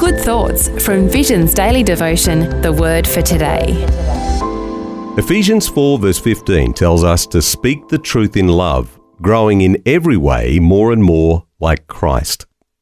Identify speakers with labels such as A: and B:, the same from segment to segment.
A: Good thoughts from Vision's daily devotion, The Word for Today.
B: Ephesians 4 verse 15 tells us to speak the truth in love, growing in every way more and more like Christ.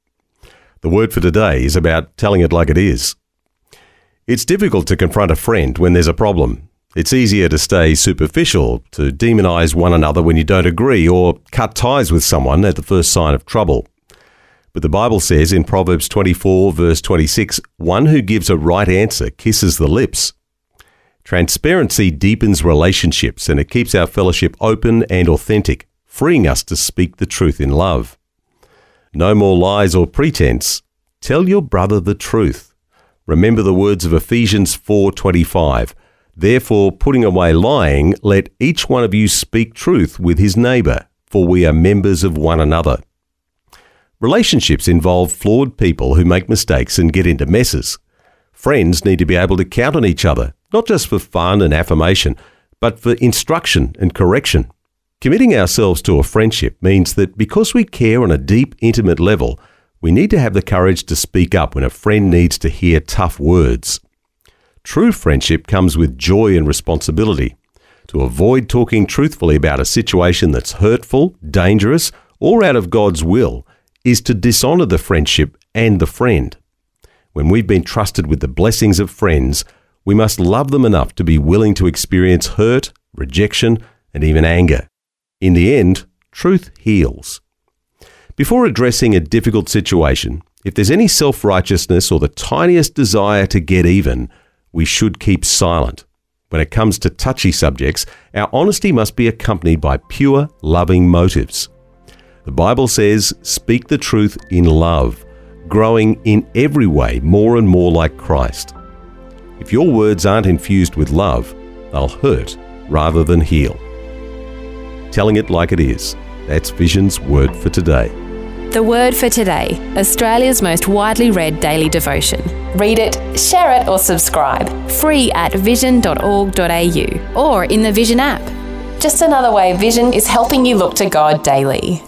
B: The word for today is about telling it like it is. It's difficult to confront a friend when there's a problem. It's easier to stay superficial, to demonize one another when you don't agree, or cut ties with someone at the first sign of trouble. But the Bible says in Proverbs 24 verse 26, one who gives a right answer kisses the lips. Transparency deepens relationships and it keeps our fellowship open and authentic, freeing us to speak the truth in love. No more lies or pretense. Tell your brother the truth. Remember the words of Ephesians 4:25. Therefore, putting away lying, let each one of you speak truth with his neighbour, for we are members of one another. Relationships involve flawed people who make mistakes and get into messes. Friends need to be able to count on each other, not just for fun and affirmation, but for instruction and correction. Committing ourselves to a friendship means that because we care on a deep, intimate level, we need to have the courage to speak up when a friend needs to hear tough words. True friendship comes with joy and responsibility. To avoid talking truthfully about a situation that's hurtful, dangerous, or out of God's will is to dishonor the friendship and the friend. When we've been trusted with the blessings of friends, we must love them enough to be willing to experience hurt, rejection, and even anger. In the end, truth heals. Before addressing a difficult situation, if there's any self-righteousness or the tiniest desire to get even, we should keep silent. When it comes to touchy subjects, our honesty must be accompanied by pure, loving motives. The Bible says, speak the truth in love, growing in every way more and more like Christ. If your words aren't infused with love, they'll hurt rather than heal. Telling it like it is. That's Vision's Word for Today.
A: The Word for Today, Australia's most widely read daily devotion. Read it, share it or subscribe. Free at vision.org.au or in the Vision app. Just another way Vision is helping you look to God daily.